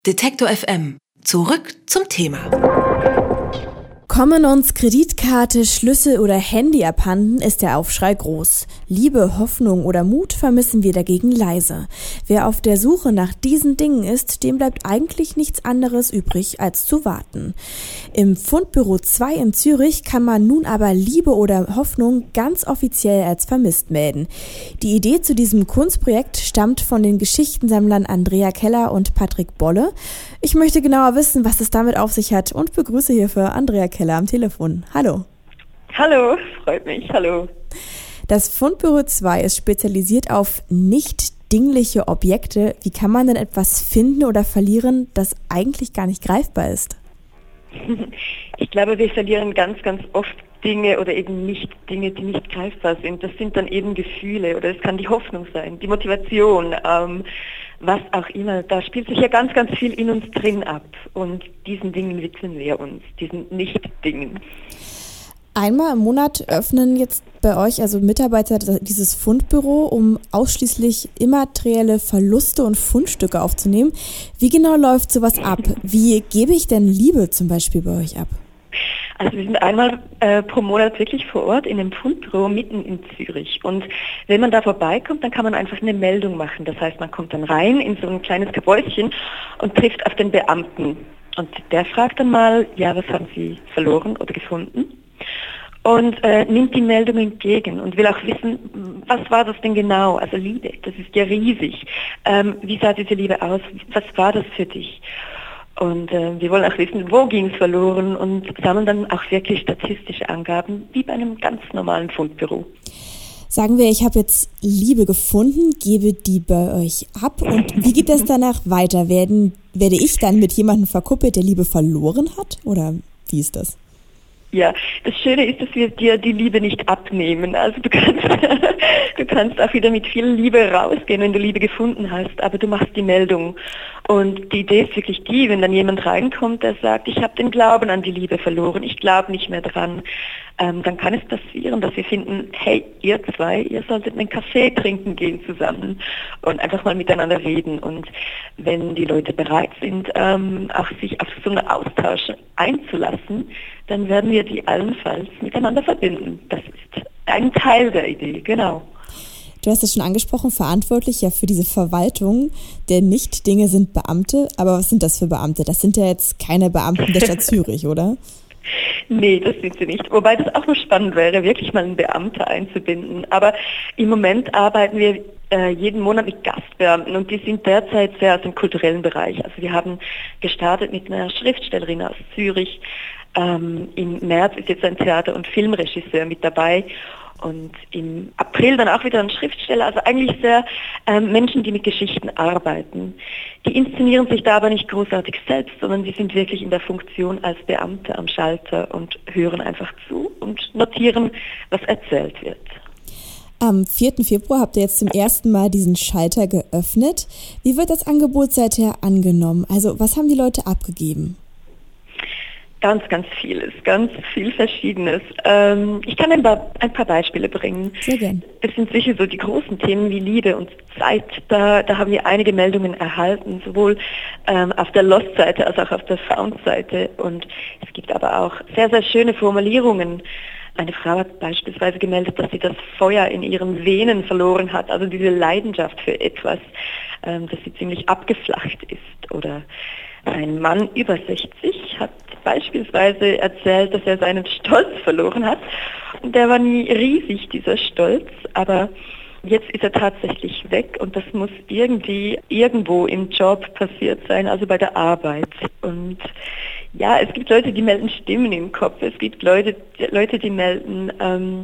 Detektor FM. Zurück zum Thema. Kommen uns Kreditkarte, Schlüssel oder Handy abhanden, ist der Aufschrei groß. Liebe, Hoffnung oder Mut vermissen wir dagegen leise. Wer auf der Suche nach diesen Dingen ist, dem bleibt eigentlich nichts anderes übrig, als zu warten. Im Fundbüro 2 in Zürich kann man nun aber Liebe oder Hoffnung ganz offiziell als vermisst melden. Die Idee zu diesem Kunstprojekt stammt von den Geschichtensammlern Andrea Keller und Patrick Bolle. Ich möchte genauer wissen, was es damit auf sich hat und begrüße hierfür Andrea Keller am Telefon. Hallo. Hallo, freut mich, hallo. Das Fundbüro 2 ist spezialisiert auf nicht dingliche Objekte. Wie kann man denn etwas finden oder verlieren, das eigentlich gar nicht greifbar ist? Ich glaube, wir verlieren ganz oft Dinge oder eben nicht Dinge, die nicht greifbar sind. Das sind dann eben Gefühle oder es kann die Hoffnung sein, die Motivation, was auch immer. Da spielt sich ja ganz viel in uns drin ab und diesen Dingen widmen wir uns, diesen Nicht-Dingen. Einmal im Monat öffnen jetzt bei euch also Mitarbeiter dieses Fundbüro, um ausschließlich immaterielle Verluste und Fundstücke aufzunehmen. Wie genau läuft sowas ab? Wie gebe ich denn Liebe zum Beispiel bei euch ab? Also wir sind einmal pro Monat wirklich vor Ort in einem Fundbüro mitten in Zürich. Und wenn man da vorbeikommt, dann kann man einfach eine Meldung machen. Das heißt, man kommt dann rein in so ein kleines Kabäuschen und trifft auf den Beamten. Und der fragt dann mal, ja, was haben Sie verloren oder gefunden? Und nimmt die Meldung entgegen und will auch wissen, was war das denn genau? Also Liebe, das ist ja riesig. Wie sah diese Liebe aus? Was war das für dich? Und wir wollen auch wissen, wo ging es verloren und sammeln dann auch wirklich statistische Angaben, wie bei einem ganz normalen Fundbüro. Sagen wir, ich habe jetzt Liebe gefunden, gebe die bei euch ab und wie geht das danach weiter? Werde ich dann mit jemandem verkuppelt, der Liebe verloren hat oder wie ist das? Ja, das Schöne ist, dass wir dir die Liebe nicht abnehmen. Also du kannst auch wieder mit viel Liebe rausgehen, wenn du Liebe gefunden hast, aber du machst die Meldung. Und die Idee ist wirklich die, wenn dann jemand reinkommt, der sagt, ich habe den Glauben an die Liebe verloren, ich glaube nicht mehr dran, dann kann es passieren, dass wir finden, hey, ihr zwei, ihr solltet einen Kaffee trinken gehen zusammen und einfach mal miteinander reden. Und wenn die Leute bereit sind, auch sich auf so einen Austausch einzulassen, dann werden wir die allenfalls miteinander verbinden. Das ist ein Teil der Idee, genau. Du hast es schon angesprochen, verantwortlich ja für diese Verwaltung der Nicht-Dinge sind Beamte. Aber was sind das für Beamte? Das sind ja jetzt keine Beamten der Stadt Zürich, oder? Nee, das sind sie nicht. Wobei das auch noch spannend wäre, wirklich mal einen Beamter einzubinden. Aber im Moment arbeiten wir jeden Monat mit Gastbeamten und die sind derzeit sehr aus dem kulturellen Bereich. Also wir haben gestartet mit einer Schriftstellerin aus Zürich. Im März ist jetzt ein Theater- und Filmregisseur mit dabei. Und im April dann auch wieder ein Schriftsteller, also eigentlich sehr Menschen, die mit Geschichten arbeiten. Die inszenieren sich da aber nicht großartig selbst, sondern die sind wirklich in der Funktion als Beamte am Schalter und hören einfach zu und notieren, was erzählt wird. Am 4. Februar habt ihr jetzt zum ersten Mal diesen Schalter geöffnet. Wie wird das Angebot seither angenommen? Also was haben die Leute abgegeben? Ganz vieles, ganz viel Verschiedenes. Ich kann ein paar Beispiele bringen. Sehr gern. Es sind sicher so die großen Themen wie Liebe und Zeit. Da haben wir einige Meldungen erhalten, sowohl auf der Lost-Seite als auch auf der Found-Seite. Und es gibt aber auch sehr schöne Formulierungen. Eine Frau hat beispielsweise gemeldet, dass sie das Feuer in ihren Venen verloren hat, also diese Leidenschaft für etwas, dass sie ziemlich abgeflacht ist. Oder ein Mann über 60 hat beispielsweise erzählt, dass er seinen Stolz verloren hat. Und der war nie riesig, dieser Stolz, aber jetzt ist er tatsächlich weg und das muss irgendwie irgendwo im Job passiert sein, also bei der Arbeit. Und ja, es gibt Leute, die melden Stimmen im Kopf, es gibt Leute, die melden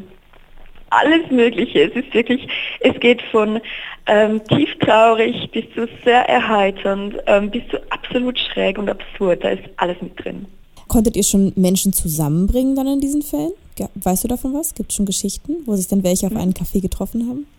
alles Mögliche. Es ist wirklich, es geht von tieftraurig bis zu sehr erheiternd, bis zu absolut schräg und absurd. Da ist alles mit drin. Konntet ihr schon Menschen zusammenbringen dann in diesen Fällen? Weißt du davon was? Gibt es schon Geschichten, wo sich dann welche auf einen Café getroffen haben?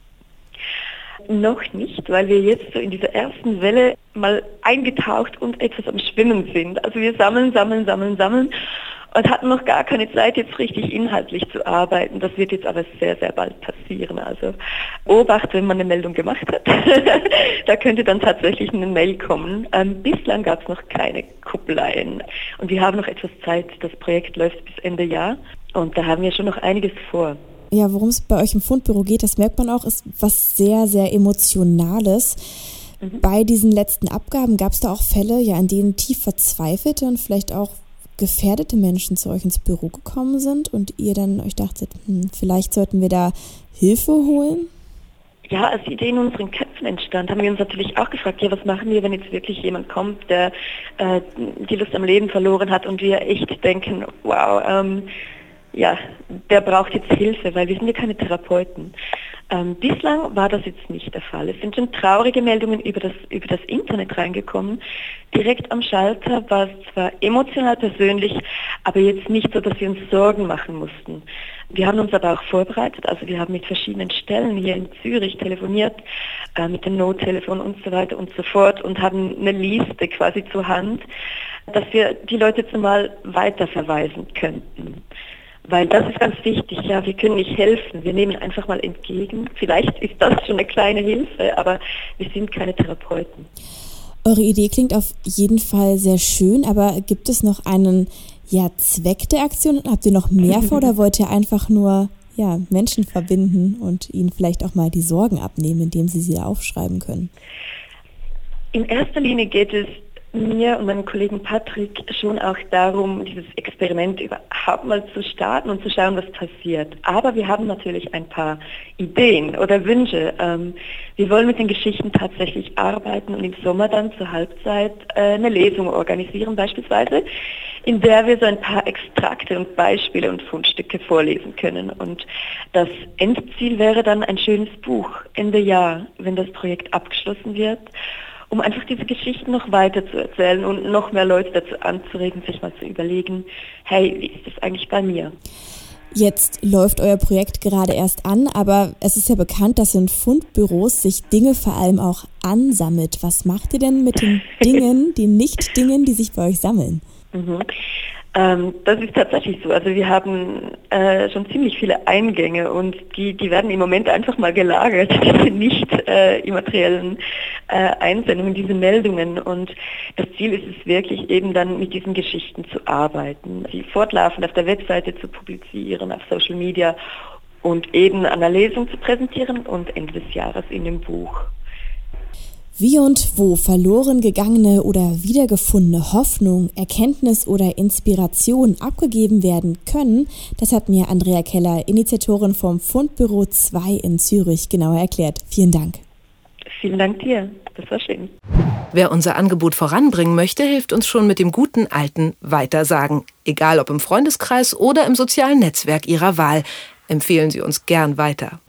Noch nicht, weil wir jetzt so in dieser ersten Welle mal eingetaucht und etwas am Schwimmen sind. Also wir sammeln und hatten noch gar keine Zeit, jetzt richtig inhaltlich zu arbeiten. Das wird jetzt aber sehr, sehr bald passieren. Also Obacht, wenn man eine Meldung gemacht hat. Da könnte dann tatsächlich eine Mail kommen. Bislang gab es noch keine Kuppeleien. Und wir haben noch etwas Zeit. Das Projekt läuft bis Ende Jahr. Und da haben wir schon noch einiges vor. Ja, worum es bei euch im Fundbüro geht, das merkt man auch, ist was sehr, sehr Emotionales. Bei diesen letzten Abgaben gab es da auch Fälle, ja, in denen tief verzweifelte und vielleicht auch gefährdete Menschen zu euch ins Büro gekommen sind und ihr dann euch dachtet, vielleicht sollten wir da Hilfe holen? Ja, als die Idee in unseren Köpfen entstand, haben wir uns natürlich auch gefragt, ja, was machen wir, wenn jetzt wirklich jemand kommt, der die Lust am Leben verloren hat und wir echt denken, wow, ja, der braucht jetzt Hilfe, weil wir sind ja keine Therapeuten. Bislang war das jetzt nicht der Fall. Es sind schon traurige Meldungen über das Internet reingekommen. Direkt am Schalter war es zwar emotional persönlich, aber jetzt nicht so, dass wir uns Sorgen machen mussten. Wir haben uns aber auch vorbereitet, also wir haben mit verschiedenen Stellen hier in Zürich telefoniert, mit dem Nottelefon und so weiter und so fort und haben eine Liste quasi zur Hand, dass wir die Leute zumal weiterverweisen könnten. Weil das ist ganz wichtig, ja, wir können nicht helfen, wir nehmen einfach mal entgegen. Vielleicht ist das schon eine kleine Hilfe, aber wir sind keine Therapeuten. Eure Idee klingt auf jeden Fall sehr schön, aber gibt es noch einen Zweck der Aktion? Habt ihr noch mehr vor oder wollt ihr einfach nur Menschen verbinden und ihnen vielleicht auch mal die Sorgen abnehmen, indem sie aufschreiben können? In erster Linie geht es mir und meinem Kollegen Patrick schon auch darum, dieses Experiment überhaupt mal zu starten und zu schauen, was passiert. Aber wir haben natürlich ein paar Ideen oder Wünsche. Wir wollen mit den Geschichten tatsächlich arbeiten und im Sommer dann zur Halbzeit eine Lesung organisieren beispielsweise, in der wir so ein paar Extrakte und Beispiele und Fundstücke vorlesen können. Und das Endziel wäre dann ein schönes Buch Ende Jahr, wenn das Projekt abgeschlossen wird, um einfach diese Geschichten noch weiter zu erzählen und noch mehr Leute dazu anzuregen, sich mal zu überlegen, hey, wie ist das eigentlich bei mir? Jetzt läuft euer Projekt gerade erst an, aber es ist ja bekannt, dass in Fundbüros sich Dinge vor allem auch ansammelt. Was macht ihr denn mit den Dingen, den Nicht-Dingen, die sich bei euch sammeln? Das ist tatsächlich so. Also wir haben schon ziemlich viele Eingänge und die werden im Moment einfach mal gelagert, diese nicht immateriellen Einsendungen, diese Meldungen. Und das Ziel ist es wirklich eben dann mit diesen Geschichten zu arbeiten, sie fortlaufend auf der Webseite zu publizieren, auf Social Media und eben an der Lesung zu präsentieren und Ende des Jahres in dem Buch. Wie und wo verloren gegangene oder wiedergefundene Hoffnung, Erkenntnis oder Inspiration abgegeben werden können, das hat mir Andrea Keller, Initiatorin vom Fundbüro 2 in Zürich, genauer erklärt. Vielen Dank. Vielen Dank dir, das war schön. Wer unser Angebot voranbringen möchte, hilft uns schon mit dem guten alten Weitersagen. Egal ob im Freundeskreis oder im sozialen Netzwerk Ihrer Wahl, empfehlen Sie uns gern weiter.